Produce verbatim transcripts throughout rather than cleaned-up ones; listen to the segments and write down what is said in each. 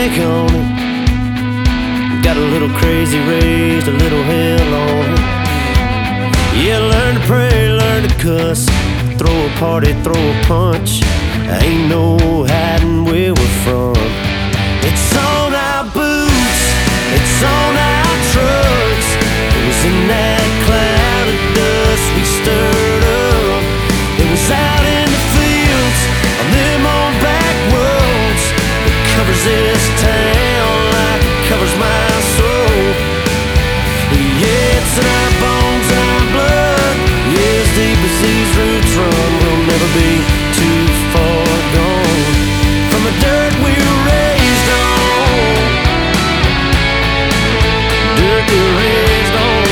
Hank on it. Got a little crazy, raised a little hell on it. Yeah, learn to pray, learn to cuss, throw a party, throw a punch. Ain't no hiding where we're from. It's on our boots, it's on our trucks. It was in that cloud of dust we stirred up. It was out in the fields, on them old back roads. It covers this town like it covers my soul. Yeah, it's in our bones and our blood. Yeah, as deep as these roots run, we'll never be too far gone from the dirt we were raised on. Dirt we were raised on.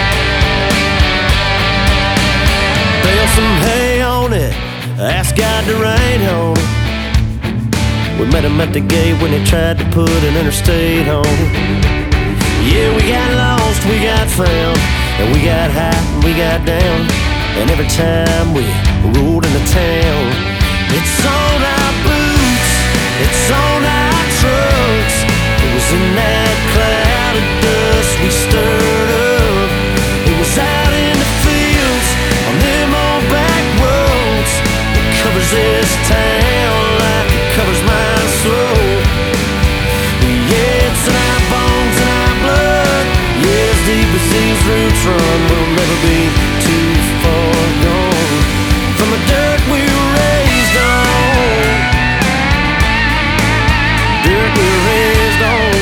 Bale some hay on it, ask God to rain on it. We met him at the gate when he tried to put an interstate on it. Yeah, we got lost, we got found, and we got high and we got down. And every time we rode into town, it's on our boots, it's on our trucks. It was in that cloud of dust we stirred up. It was out in the fields, on them old back roads. It covers this town like it covers my soul. Yeah, it's in our bones and our blood. Yeah, as deep as these roots run, we'll never be too far gone from the dirt we were raised on. Dirt we were raised on.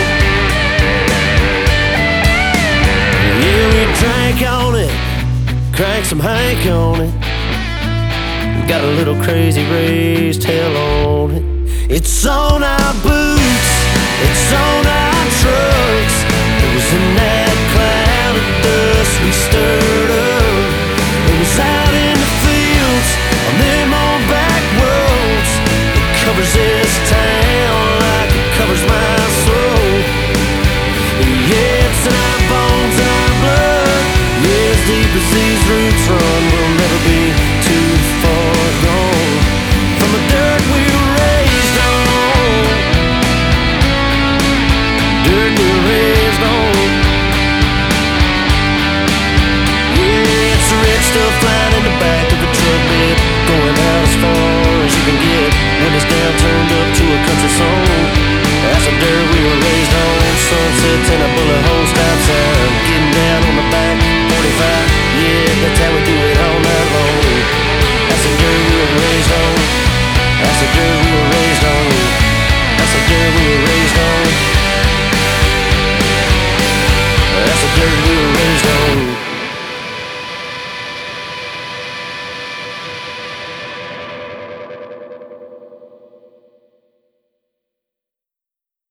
Yeah, we drank on it, cranked some Hank on it. Got a little crazy, raised hell on it. It's on our boots, it's on our trucks. It was in that cloud of dust we stirred up. It was out in the fields, on them old back roads. It covers this town like it covers my soul. Yeah, it's in our bones and our blood. Yeah, as deep as these roots run, we'll never be too far gone from the dirt we were raised on. Dirt we were raised on. Yeah, it's the red stuff flying in the back of the truck bed, going out as far as you can get. When it's down, turned up to a country song. That's the dirt we were raised on. Sunsets and a bullet hole.